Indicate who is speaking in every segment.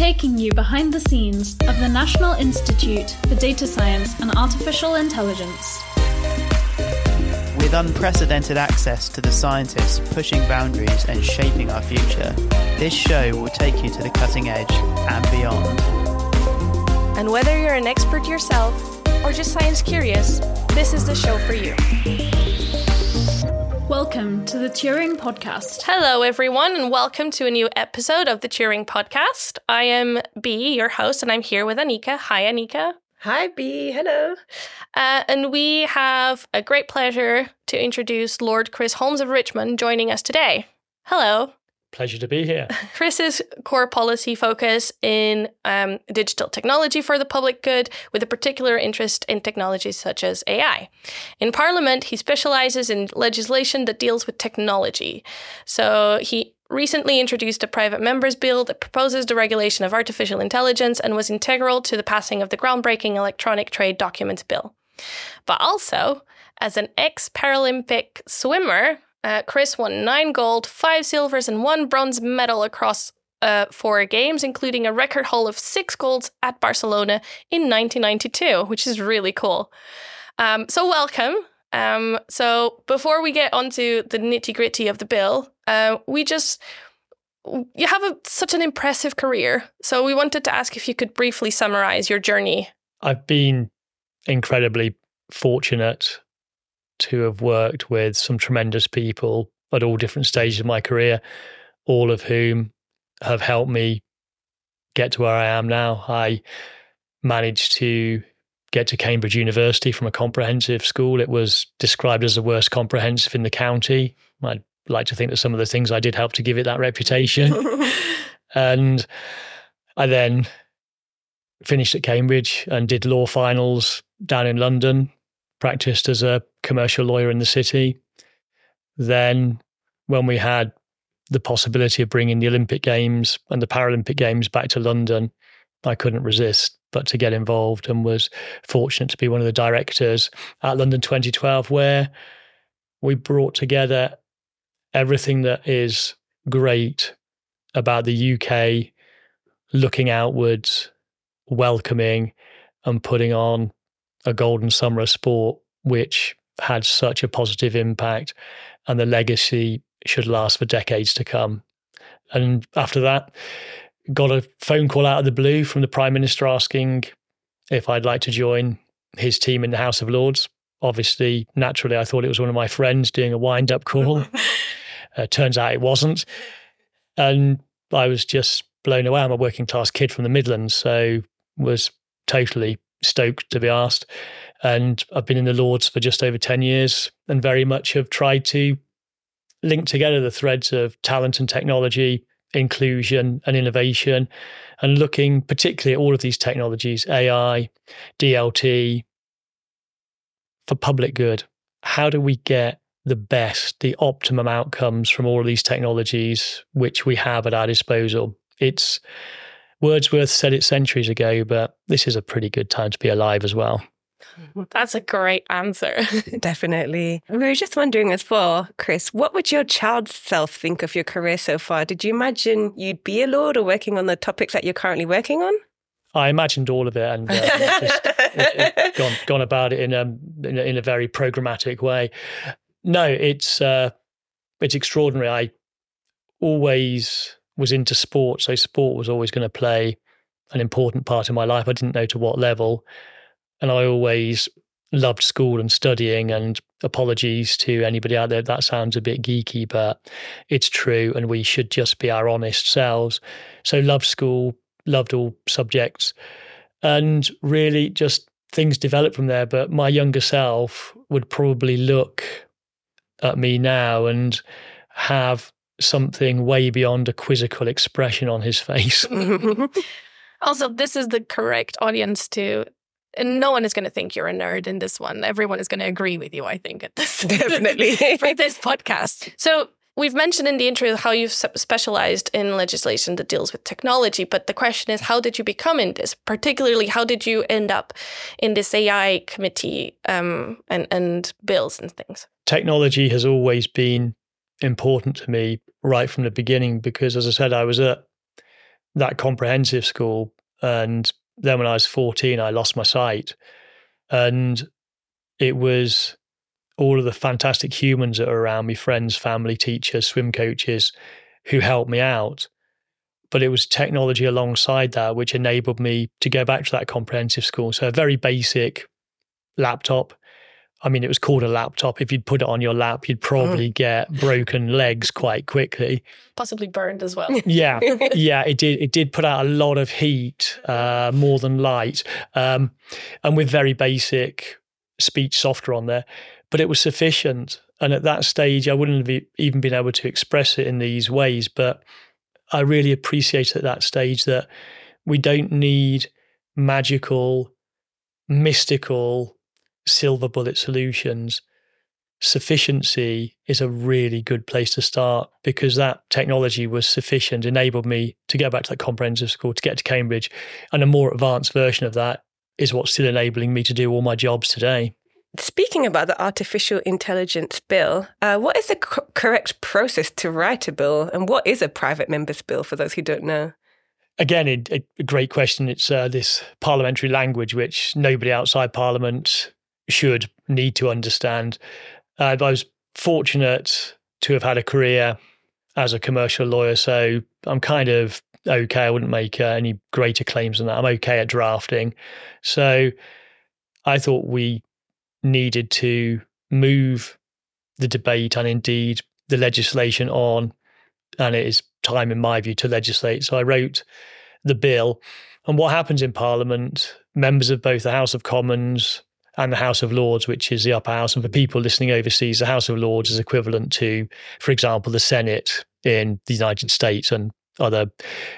Speaker 1: taking you behind the scenes of the National Institute for Data Science and Artificial Intelligence.
Speaker 2: With unprecedented access to the scientists pushing boundaries and shaping our future, this show will take you to the cutting edge and beyond.
Speaker 3: And whether you're an expert yourself or just science curious, this is the show for you.
Speaker 1: Welcome to the Turing Podcast.
Speaker 3: Hello, everyone, and welcome to a new episode of the Turing Podcast. I am Bea, your host, and I'm here with Anika. Hi, Anika.
Speaker 4: Hi, Bea. Hello.
Speaker 3: And we have a great pleasure to introduce Lord Chris Holmes of Richmond joining us today. Hello.
Speaker 5: Pleasure to be here.
Speaker 3: Chris's core policy focus in digital technology for the public good, with a particular interest in technologies such as AI. In Parliament, he specializes in legislation that deals with technology. So he recently introduced a private members bill that proposes the regulation of artificial intelligence and was integral to the passing of the groundbreaking Electronic Trade Documents Bill. But also, as an ex-Paralympic swimmer, Chris won 9 gold, 5 silvers, and 1 bronze medal across 4 games, including a record haul of 6 golds at Barcelona in 1992, which is really cool. So welcome. So before we get onto the nitty-gritty of the bill, you have such an impressive career. So we wanted to ask if you could briefly summarize your journey.
Speaker 5: I've been incredibly fortunate to have worked with some tremendous people at all different stages of my career, all of whom have helped me get to where I am now. I managed to get to Cambridge University from a comprehensive school. It was described as the worst comprehensive in the county. I'd like to think that some of the things I did help to give it that reputation. And I then finished at Cambridge and did law finals down in London, practiced as a commercial lawyer in the city. Then when we had the possibility of bringing the Olympic Games and the Paralympic Games back to London, I couldn't resist but to get involved, and was fortunate to be one of the directors at London 2012, where we brought together everything that is great about the UK, looking outwards, welcoming, and putting on a golden summer of sport, which had such a positive impact, and the legacy should last for decades to come. And after that, got a phone call out of the blue from the Prime Minister asking if I'd like to join his team in the House of Lords. Obviously, naturally, I thought it was one of my friends doing a wind-up call. Turns out it wasn't. And I was just blown away. I'm a working class kid from the Midlands, so was totally stoked to be asked. And I've been in the Lords for just over 10 years and very much have tried to link together the threads of talent and technology, inclusion and innovation, and looking particularly at all of these technologies, AI, DLT, for public good. How do we get the best, the optimum outcomes from all of these technologies which we have at our disposal? It's Wordsworth said it centuries ago, but this is a pretty good time to be alive as well.
Speaker 3: That's a great answer.
Speaker 4: Definitely. We were just wondering as well, Chris, what would your child self think of your career so far? Did you imagine you'd be a lord or working on the topics that you're currently working on?
Speaker 5: I imagined all of it and just gone about it in a very programmatic way. No, it's extraordinary. I always was into sport, so sport was always going to play an important part in my life. I didn't know to what level. And I always loved school and studying, and apologies to anybody out there, that sounds a bit geeky, but it's true, and we should just be our honest selves. So loved school, loved all subjects, and really just things developed from there. But my younger self would probably look at me now and have something way beyond a quizzical expression on his face.
Speaker 3: Also, this is the correct audience to... And no one is going to think you're a nerd in this one. Everyone is going to agree with you, I think, at this
Speaker 4: Definitely
Speaker 3: for this podcast. So we've mentioned in the intro how you've specialized in legislation that deals with technology. But the question is, how did you become in this? Particularly, how did you end up in this AI committee and bills and things?
Speaker 5: Technology has always been important to me right from the beginning because, as I said, I was at that comprehensive school. And then when I was 14, I lost my sight. And it was all of the fantastic humans that are around me, friends, family, teachers, swim coaches, who helped me out. But it was technology alongside that which enabled me to go back to that comprehensive school. So a very basic laptop. I mean, it was called a laptop. If you'd put it on your lap, you'd probably get broken legs quite quickly.
Speaker 3: Possibly burned as well.
Speaker 5: Yeah, it did. It did put out a lot of heat, more than light, and with very basic speech software on there. But it was sufficient. And at that stage, I wouldn't have even been able to express it in these ways. But I really appreciated at that stage that we don't need magical, mystical, silver bullet solutions. Sufficiency is a really good place to start, because that technology was sufficient, enabled me to go back to that comprehensive school, to get to Cambridge. And a more advanced version of that is what's still enabling me to do all my jobs today.
Speaker 4: Speaking about the artificial intelligence bill, what is the correct process to write a bill, and what is a private member's bill for those who don't know?
Speaker 5: Again, a great question. It's this parliamentary language which nobody outside Parliament should need to understand. I was fortunate to have had a career as a commercial lawyer, so I'm kind of okay. I wouldn't make any greater claims than that. I'm okay at drafting. So I thought we needed to move the debate and indeed the legislation on, and it is time, in my view, to legislate. So I wrote the bill. And what happens in Parliament, members of both the House of Commons and the House of Lords, which is the upper house, and for people listening overseas, the House of Lords is equivalent to, for example, the Senate in the United States and other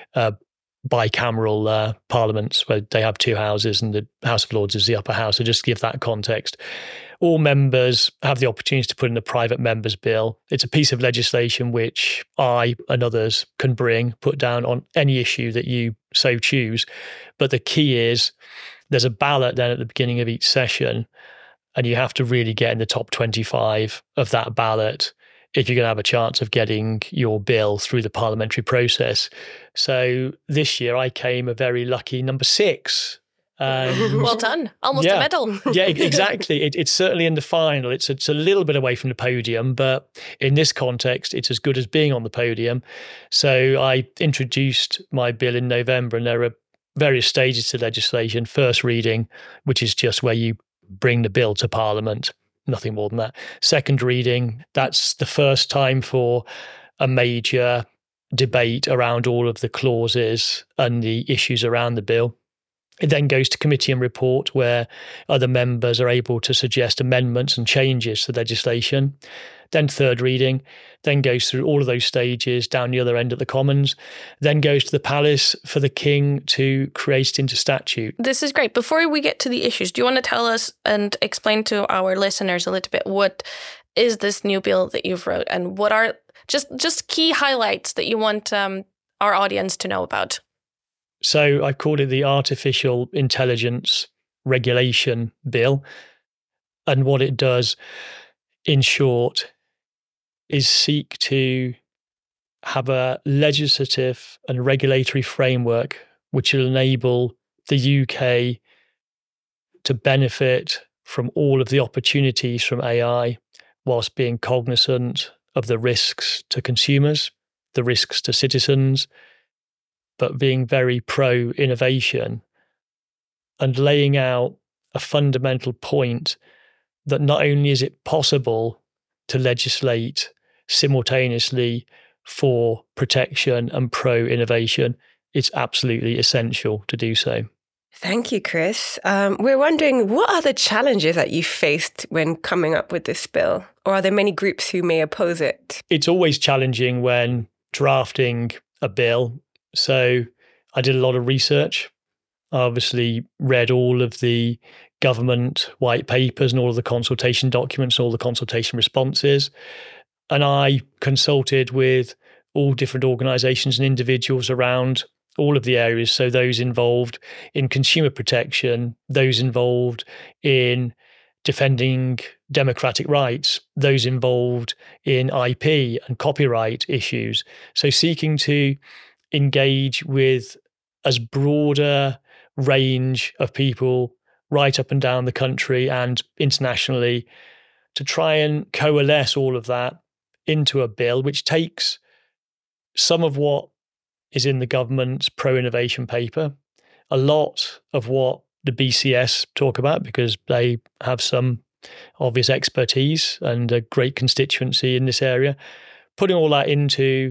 Speaker 5: bicameral parliaments where they have two houses, and the House of Lords is the upper house. So just to give that context, all members have the opportunity to put in a private member's bill. It's a piece of legislation which I and others can put down on any issue that you so choose. But the key is there's a ballot then at the beginning of each session, and you have to really get in the top 25 of that ballot if you're going to have a chance of getting your bill through the parliamentary process. So this year I came a very lucky number 6.
Speaker 3: Well done. Almost a medal.
Speaker 5: Yeah, exactly. It's certainly in the final. It's a little bit away from the podium, but in this context, it's as good as being on the podium. So I introduced my bill in November, and there are various stages to legislation. First reading, which is just where you bring the bill to Parliament. Nothing more than that. Second reading, that's the first time for a major debate around all of the clauses and the issues around the bill. It then goes to committee and report, where other members are able to suggest amendments and changes to legislation. Then third reading, then goes through all of those stages down the other end at the Commons, then goes to the Palace for the King to create it into statute.
Speaker 3: This is great. Before we get to the issues, do you want to tell us and explain to our listeners a little bit what is this new bill that you've wrote, and what are just key highlights that you want our audience to know about?
Speaker 5: So I called it the Artificial Intelligence Regulation Bill. And what it does, in short, is seek to have a legislative and regulatory framework which will enable the UK to benefit from all of the opportunities from AI, whilst being cognizant of the risks to consumers, the risks to citizens, but being very pro-innovation and laying out a fundamental point that not only is it possible to legislate simultaneously for protection and pro-innovation, it's absolutely essential to do so.
Speaker 4: Thank you, Chris. We're wondering, what are the challenges that you faced when coming up with this bill? Or are there many groups who may oppose it?
Speaker 5: It's always challenging when drafting a bill. So I did a lot of research. I obviously read all of the government white papers and all of the consultation documents and all the consultation responses. And I consulted with all different organisations and individuals around all of the areas. So those involved in consumer protection, those involved in defending democratic rights, those involved in IP and copyright issues. So seeking to engage with as broader range of people right up and down the country and internationally to try and coalesce all of that into a bill which takes some of what is in the government's pro-innovation paper, a lot of what the BCS talk about because they have some obvious expertise and a great constituency in this area, putting all that into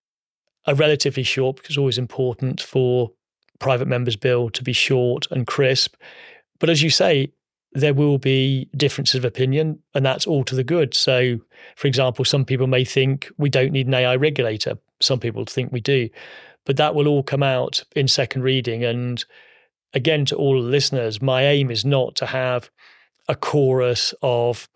Speaker 5: a relatively short, because it's always important for private members' bill to be short and crisp. But as you say, there will be differences of opinion, and that's all to the good. So, for example, some people may think we don't need an AI regulator. Some people think we do. But that will all come out in second reading. And again, to all the listeners, my aim is not to have a chorus of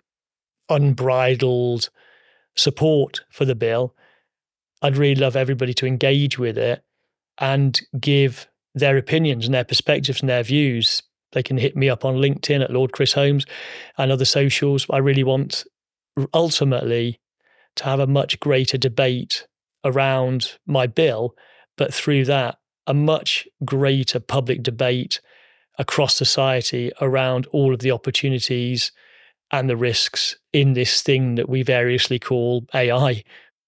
Speaker 5: unbridled support for the bill. I'd really love everybody to engage with it and give their opinions and their perspectives and their views. They can hit me up on LinkedIn at Lord Chris Holmes and other socials. I really want ultimately to have a much greater debate around my bill, but through that, a much greater public debate across society around all of the opportunities and the risks in this thing that we variously call AI.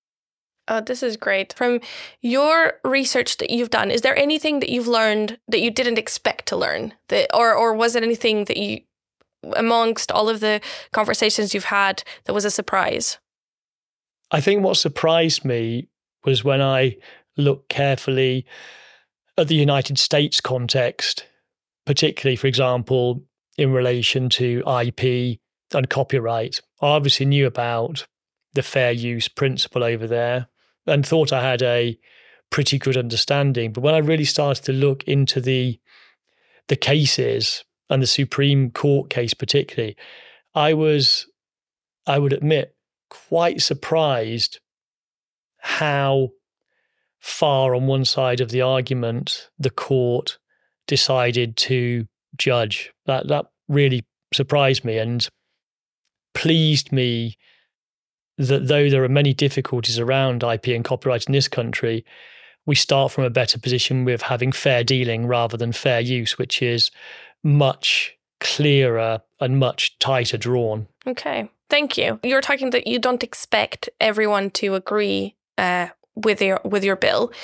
Speaker 3: This is great. From your research that you've done, is there anything that you've learned that you didn't expect to learn? Or was it anything that you, amongst all of the conversations you've had, that was a surprise?
Speaker 5: I think what surprised me was when I looked carefully at the United States context, particularly, for example, in relation to IP and copyright. I obviously knew about the fair use principle over there and thought I had a pretty good understanding. But when I really started to look into the cases, and the Supreme Court case particularly, I would admit, quite surprised how far on one side of the argument the court decided to judge. That really surprised me and pleased me that though there are many difficulties around IP and copyright in this country, we start from a better position with having fair dealing rather than fair use, which is much clearer and much tighter drawn.
Speaker 3: Okay, thank you. You were talking that you don't expect everyone to agree with your bill.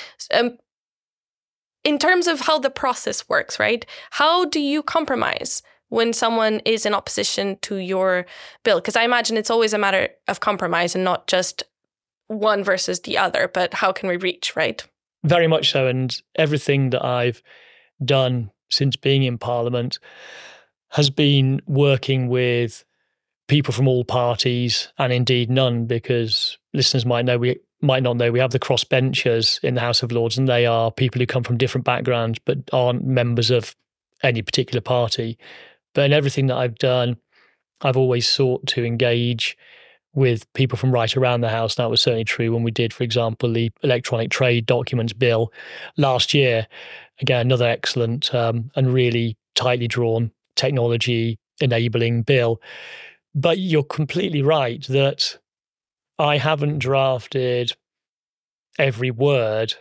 Speaker 3: In terms of how the process works, right? How do you compromise when someone is in opposition to your bill? Because I imagine it's always a matter of compromise and not just one versus the other, but how can we reach, right?
Speaker 5: Very much so. And everything that I've done since being in Parliament has been working with people from all parties and indeed none, because listeners might not know we have the crossbenchers in the House of Lords, and they are people who come from different backgrounds but aren't members of any particular party. But in everything that I've done, I've always sought to engage with people from right around the House. That was certainly true when we did, for example, the Electronic Trade Documents Bill last year. Again, another excellent and really tightly drawn technology enabling bill. But you're completely right that I haven't drafted every word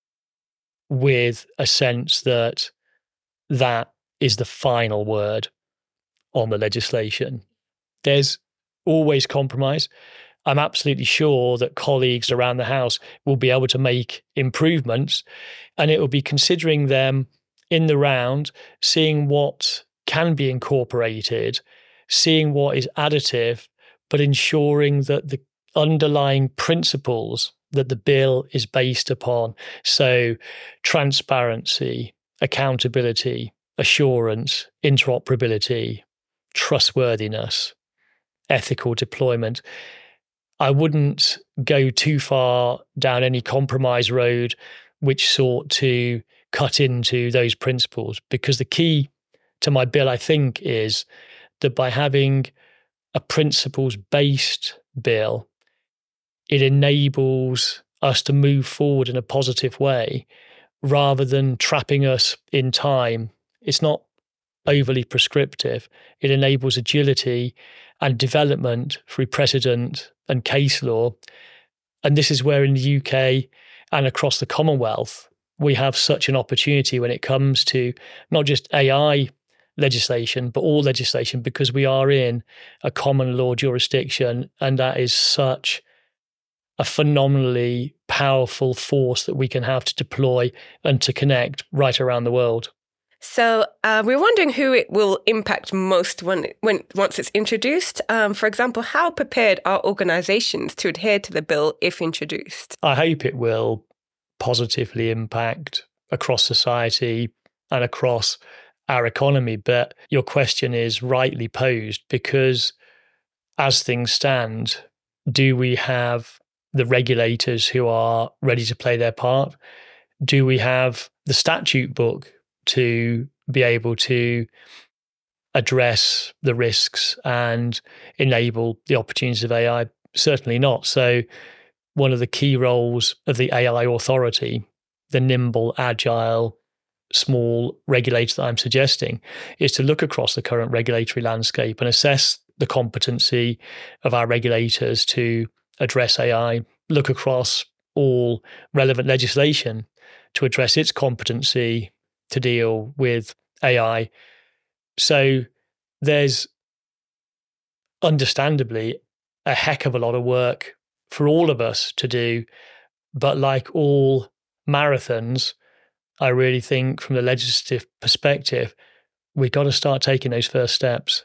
Speaker 5: with a sense that that is the final word on the legislation. There's always compromise. I'm absolutely sure that colleagues around the House will be able to make improvements, and it will be considering them in the round, seeing what can be incorporated, seeing what is additive, but ensuring that the underlying principles that the bill is based upon, so transparency, accountability, assurance, interoperability, trustworthiness, ethical deployment. I wouldn't go too far down any compromise road which sought to cut into those principles, because the key to my bill, I think, is that by having a principles-based bill, it enables us to move forward in a positive way rather than trapping us in time. It's not overly prescriptive. It enables agility and development through precedent and case law. And this is where in the UK and across the Commonwealth, we have such an opportunity when it comes to not just AI legislation, but all legislation, because we are in a common law jurisdiction, and that is such a phenomenally powerful force that we can have to deploy and to connect right around the world.
Speaker 4: So we're wondering who it will impact most once it's introduced. For example, how prepared are organizations to adhere to the bill if introduced?
Speaker 5: I hope it will positively impact across society and across our economy. But your question is rightly posed, because as things stand, do we have the regulators who are ready to play their part? Do we have the statute book to be able to address the risks and enable the opportunities of AI? Certainly not. So one of the key roles of the AI authority, the nimble, agile, small regulator that I'm suggesting, is to look across the current regulatory landscape and assess the competency of our regulators to address AI, look across all relevant legislation to address its competency to deal with AI. So there's understandably a heck of a lot of work for all of us to do. But like all marathons, I really think from the legislative perspective, we've got to start taking those first steps.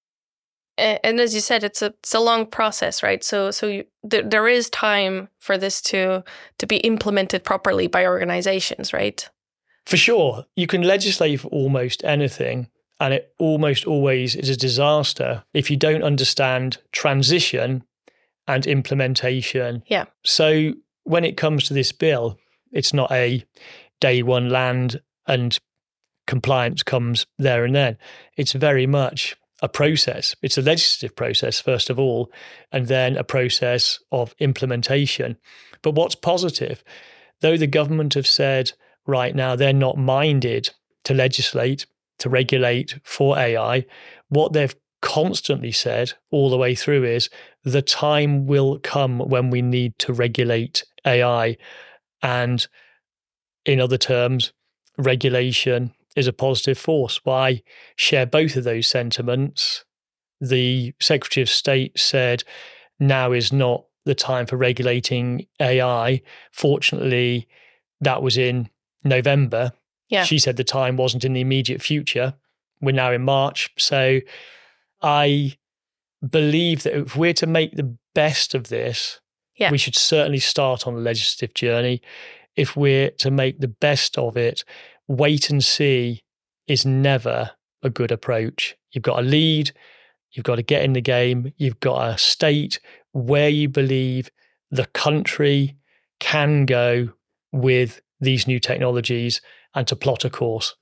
Speaker 3: And as you said, it's a long process, right? So there is time for this to be implemented properly by organizations, right?
Speaker 5: For sure. You can legislate for almost anything, and it almost always is a disaster if you don't understand transition and implementation.
Speaker 3: Yeah.
Speaker 5: So when it comes to this bill, it's not a day one land and compliance comes there and then. It's very much a process. It's a legislative process, first of all, and then a process of implementation. But what's positive, though the government have said right now they're not minded to legislate, to regulate for AI, what they've constantly said all the way through is the time will come when we need to regulate AI. And in other terms, regulation is a positive force. Well, I share both of those sentiments. The Secretary of State said now is not the time for regulating AI. Fortunately, that was in November.
Speaker 3: Yeah.
Speaker 5: She said the time wasn't in the immediate future. We're now in March. So I believe that if we're to make the best of this, we should certainly start on the legislative journey. If we're to make the best of it, wait and see is never a good approach. You've got to lead, you've got to get in the game, you've got to state where you believe the country can go with these new technologies and to plot a course.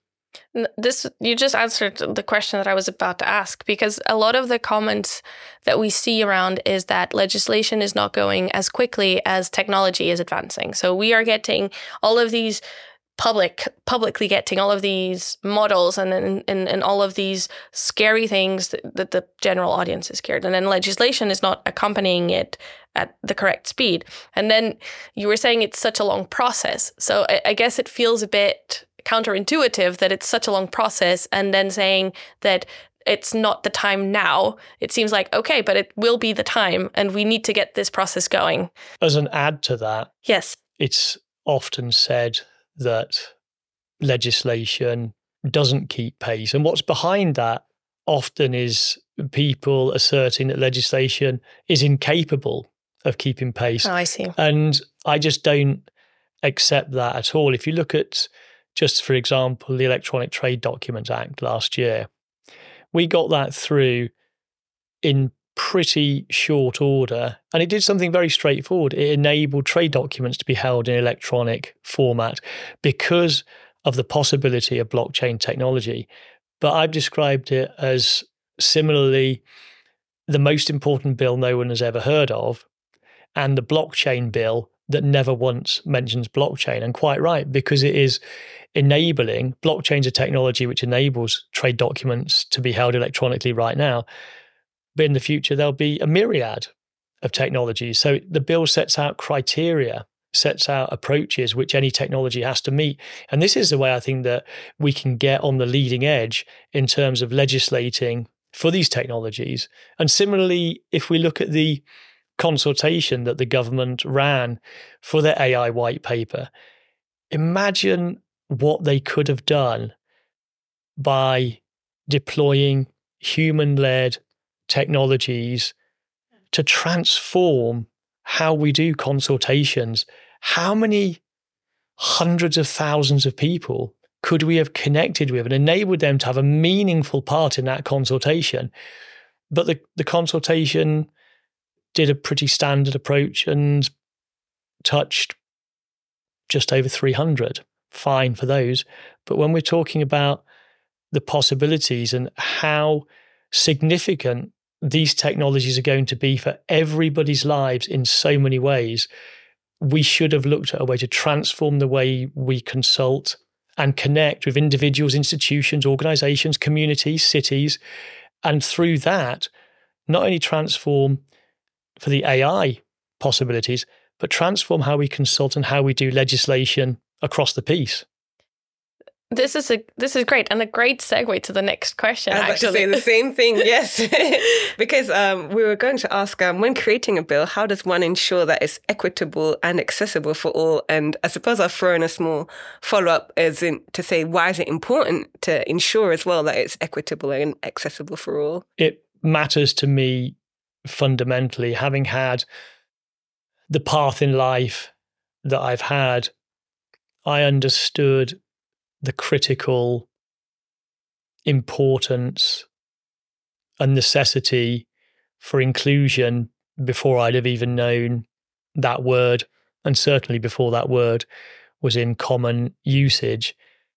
Speaker 3: You just answered the question that I was about to ask, because a lot of the comments that we see around is that legislation is not going as quickly as technology is advancing. So we are getting all of these publicly getting all of these models and all of these scary things that the general audience is scared. And then legislation is not accompanying it at the correct speed. And then you were saying it's such a long process. So I guess it feels a bit counterintuitive that it's such a long process, and then saying that it's not the time now. It seems like, okay, but it will be the time, and we need to get this process going.
Speaker 5: As an add to that,
Speaker 3: yes,
Speaker 5: it's often said that legislation doesn't keep pace. And what's behind that often is people asserting that legislation is incapable of keeping pace.
Speaker 3: Oh, I see.
Speaker 5: And I just don't accept that at all. If you look at, just for example, the Electronic Trade Documents Act last year, we got that through in pretty short order, and it did something very straightforward. It enabled trade documents to be held in electronic format because of the possibility of blockchain technology. But I've described it as similarly the most important bill no one has ever heard of, and the blockchain bill that never once mentions blockchain. And quite right, because it is enabling, blockchain's a technology which enables trade documents to be held electronically right now. But in the future, there'll be a myriad of technologies. So the bill sets out criteria sets out approaches which any technology has to meet. And this is the way I think that we can get on the leading edge in terms of legislating for these technologies. And similarly, if we look at the consultation that the government ran for their AI white paper, imagine what they could have done by deploying human-led technologies to transform how we do consultations. How many hundreds of thousands of people could we have connected with and enabled them to have a meaningful part in that consultation? But the consultation did a pretty standard approach and touched just over 300. Fine for those. But when we're talking about the possibilities and how significant these technologies are going to be for everybody's lives in so many ways, we should have looked at a way to transform the way we consult and connect with individuals, institutions, organizations, communities, cities, and through that, not only transform for the AI possibilities, but transform how we consult and how we do legislation across the piece.
Speaker 3: This is great, and a great segue to the next question.
Speaker 4: I was about to say the same thing, yes. Because we were going to ask, when creating a bill, how does one ensure that it's equitable and accessible for all? And I suppose I'll throw in a small follow-up as in to say, why is it important to ensure as well that it's equitable and accessible for all?
Speaker 5: It matters to me fundamentally, having had the path in life that I've had, I understood the critical importance and necessity for inclusion before I'd have even known that word, and certainly before that word was in common usage.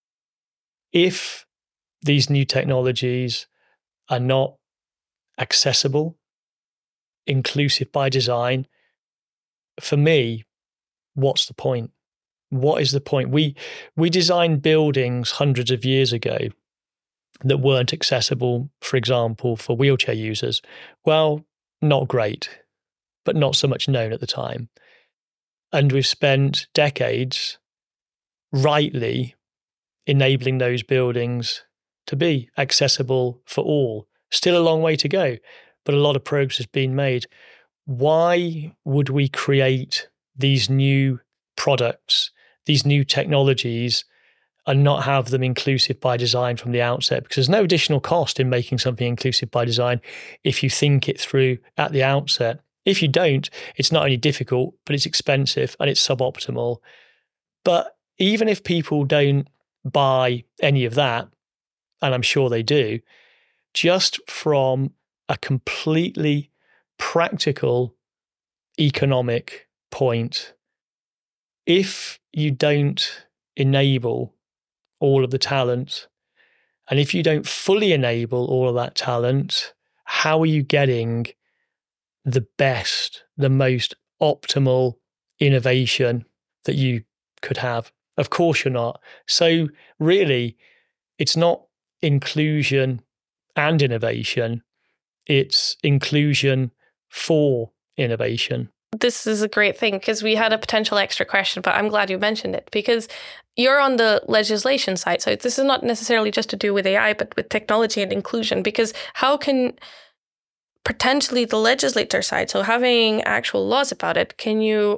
Speaker 5: If these new technologies are not accessible, inclusive by design, for me, what's the point? What is the point? We designed buildings hundreds of years ago that weren't accessible, for example, for wheelchair users. Well, not great, but not so much known at the time. And we've spent decades rightly enabling those buildings to be accessible for all. Still a long way to go, but a lot of progress has been made. Why would we create these new products, these new technologies, and not have them inclusive by design from the outset? Because there's no additional cost in making something inclusive by design if you think it through at the outset. If you don't, it's not only difficult, but it's expensive and it's suboptimal. But even if people don't buy any of that, and I'm sure they do, just from a completely practical economic point, if you don't enable all of the talent, and if you don't fully enable all of that talent, how are you getting the best, the most optimal innovation that you could have? Of course you're not. So really, it's not inclusion and innovation, it's inclusion for innovation.
Speaker 3: This is a great thing because we had a potential extra question, but I'm glad you mentioned it because you're on the legislation side. So this is not necessarily just to do with AI, but with technology and inclusion, because how can potentially the legislator side, so having actual laws about it, can you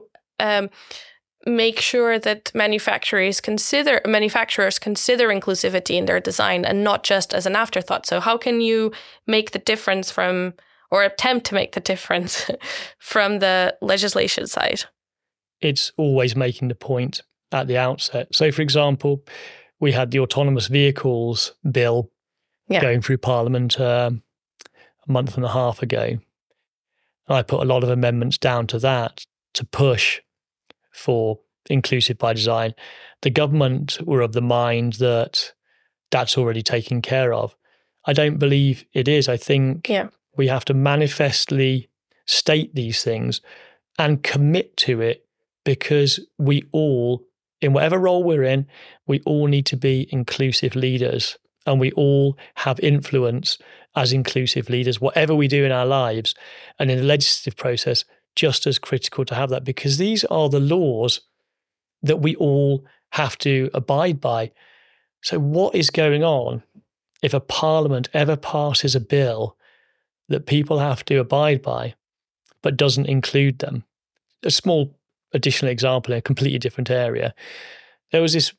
Speaker 3: make sure that manufacturers consider inclusivity in their design and not just as an afterthought? So how can you make the difference from, or attempt to make the difference from the legislation side?
Speaker 5: It's always making the point at the outset. So, for example, we had the autonomous vehicles bill going through Parliament a month and a half ago. I put a lot of amendments down to that to push for inclusive by design. The government were of the mind that that's already taken care of. I don't believe it is. I think we have to manifestly state these things and commit to it, because we all, in whatever role we're in, we all need to be inclusive leaders, and we all have influence as inclusive leaders, whatever we do in our lives. And in the legislative process, just as critical to have that, because these are the laws that we all have to abide by. So what is going on if a parliament ever passes a bill that people have to abide by, but doesn't include them? A small additional example in a completely different area. There was this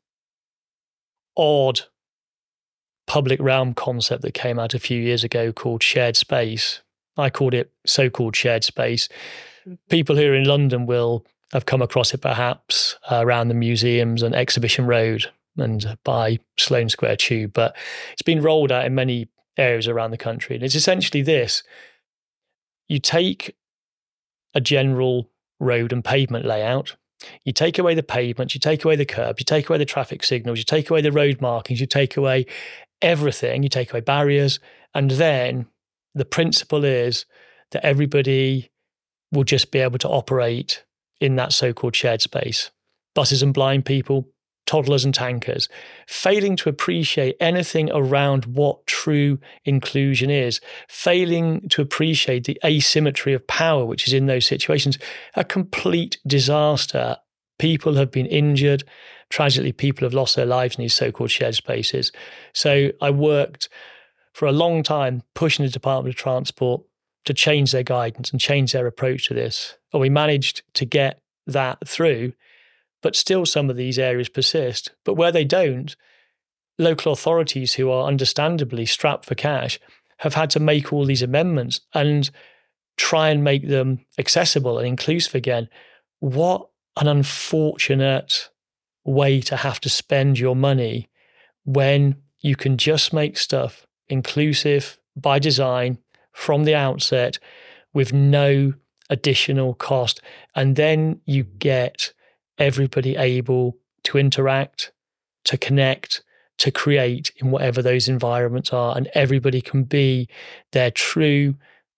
Speaker 5: odd public realm concept that came out a few years ago called shared space. I called it so-called shared space. People who are in London will have come across it perhaps around the museums and Exhibition Road and by Sloane Square Tube, but it's been rolled out in many areas around the country. And it's essentially this. You take a general road and pavement layout, you take away the pavement, you take away the curb, you take away the traffic signals, you take away the road markings, you take away everything, you take away barriers, and then the principle is that everybody will just be able to operate in that so-called shared space. Buses and blind people, toddlers and tankers, failing to appreciate anything around what true inclusion is, failing to appreciate the asymmetry of power which is in those situations. A complete disaster. People have been injured. Tragically, people have lost their lives in these so-called shared spaces. So I worked for a long time pushing the Department of Transport to change their guidance and change their approach to this. And we managed to get that through, but still some of these areas persist. But where they don't, local authorities who are understandably strapped for cash have had to make all these amendments and try and make them accessible and inclusive again. What an unfortunate way to have to spend your money when you can just make stuff inclusive by design from the outset with no additional cost. And then you get everybody able to interact, to connect, to create in whatever those environments are. And everybody can be their true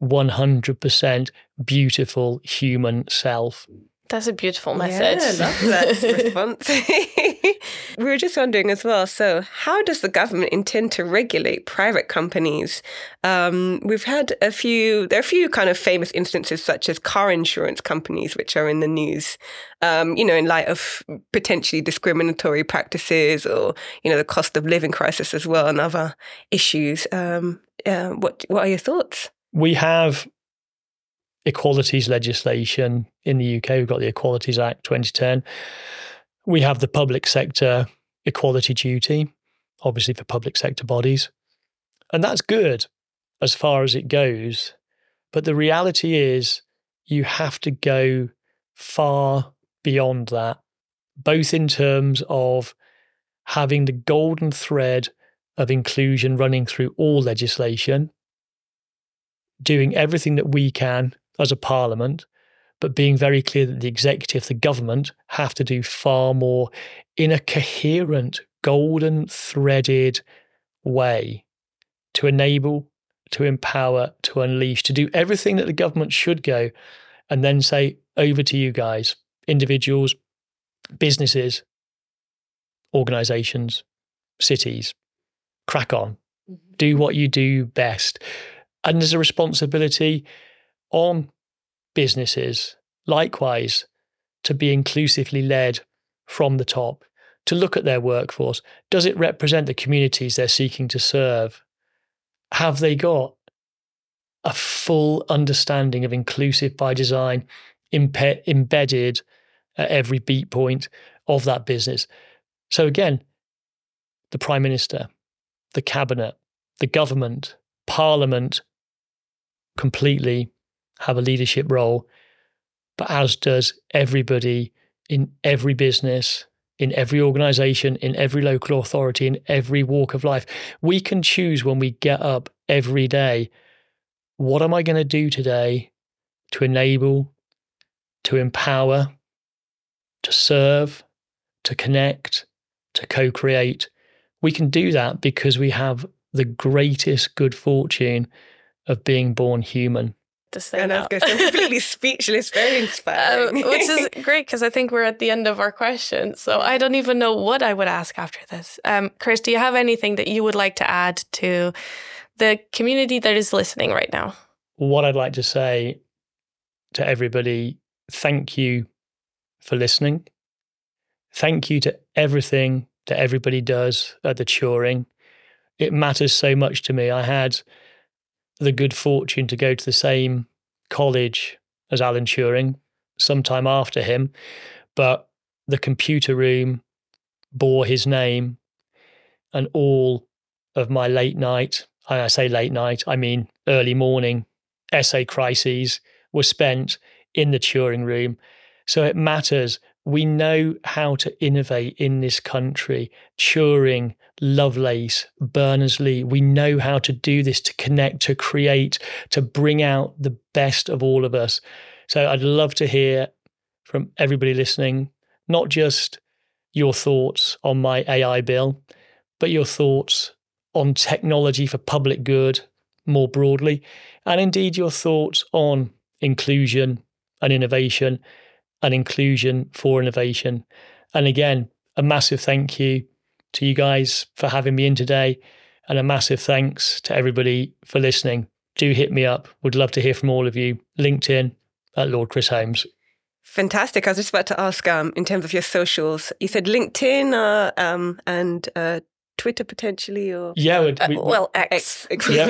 Speaker 5: 100% beautiful human self.
Speaker 3: That's a beautiful message.
Speaker 4: Yeah, I love that response. We were just wondering as well, so how does the government intend to regulate private companies? We've had there are a few kind of famous instances such as car insurance companies, which are in the news, in light of potentially discriminatory practices or, the cost of living crisis as well and other issues. What are your thoughts?
Speaker 5: We have equalities legislation in the UK. We've got the Equalities Act 2010. We have the public sector equality duty, obviously for public sector bodies. And that's good as far as it goes. But the reality is you have to go far beyond that, both in terms of having the golden thread of inclusion running through all legislation, doing everything that we can as a parliament, but being very clear that the executive, the government, have to do far more in a coherent, golden threaded way to enable, to empower, to unleash, to do everything that the government should go, and then say, over to you guys, individuals, businesses, organisations, cities, crack on, do what you do best. And there's a responsibility on businesses, likewise, to be inclusively led from the top, to look at their workforce. Does it represent the communities they're seeking to serve? Have they got a full understanding of inclusive by design embedded at every beat point of that business? So again, the Prime Minister, the Cabinet, the government, Parliament completely have a leadership role, but as does everybody in every business, in every organisation, in every local authority, in every walk of life. We can choose when we get up every day, what am I going to do today to enable, to empower, to serve, to connect, to co-create. We can do that because we have the greatest good fortune of being born human.
Speaker 4: And I was going to say, I'm completely speechless, very inspiring.
Speaker 3: Which is great because I think we're at the end of our questions. So I don't even know what I would ask after this. Chris, do you have anything that you would like to add to the community that is listening right now?
Speaker 5: What I'd like to say to everybody, thank you for listening. Thank you to everything that everybody does at the Turing. It matters so much to me. I had the good fortune to go to the same college as Alan Turing, sometime after him, but the computer room bore his name, and all of my late night, and I say late night, I mean early morning essay crises were spent in the Turing room. So it matters. We know how to innovate in this country. Turing, Lovelace, Berners-Lee, we know how to do this, to connect, to create, to bring out the best of all of us. So I'd love to hear from everybody listening, not just your thoughts on my AI bill, but your thoughts on technology for public good more broadly, and indeed your thoughts on inclusion and innovation, and inclusion for innovation. And again, a massive thank you to you guys for having me in today, and a massive thanks to everybody for listening. Do hit me up. Would love to hear from all of you. LinkedIn at Lord Chris Holmes.
Speaker 4: Fantastic. I was just about to ask, in terms of your socials, you said LinkedIn and Twitter potentially, or
Speaker 3: X.
Speaker 5: Yeah,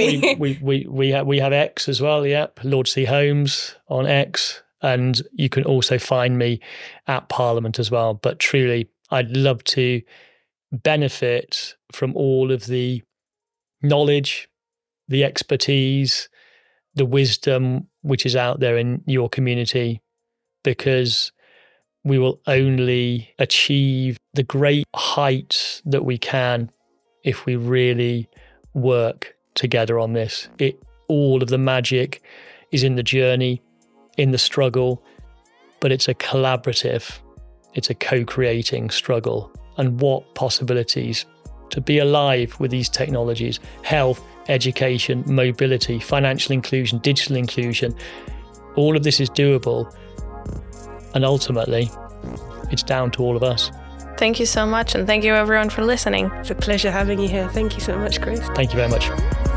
Speaker 5: we have X as well. Yep, Lord C Holmes on X, and you can also find me at Parliament as well. But truly, I'd love to benefit from all of the knowledge, the expertise, the wisdom which is out there in your community, because we will only achieve the great heights that we can if we really work together on this. All of the magic is in the journey, in the struggle, but it's a collaborative, it's a co-creating struggle. And what possibilities to be alive with these technologies: health, education, mobility, financial inclusion, digital inclusion. All of this is doable. And ultimately, it's down to all of us.
Speaker 3: Thank you so much, and thank you everyone for listening.
Speaker 4: It's a pleasure having you here. Thank you so much, Chris.
Speaker 5: Thank you very much.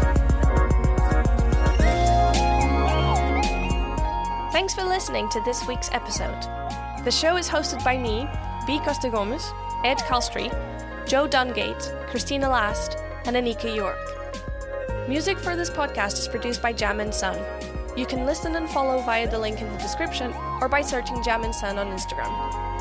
Speaker 3: Thanks for listening to this week's episode. The show is hosted by me, B. Costa Gomez, Ed Calstri, Joe Dungate, Christina Last, and Anika York. Music for this podcast is produced by Jam and Sun. You can listen and follow via the link in the description or by searching Jam and Sun on Instagram.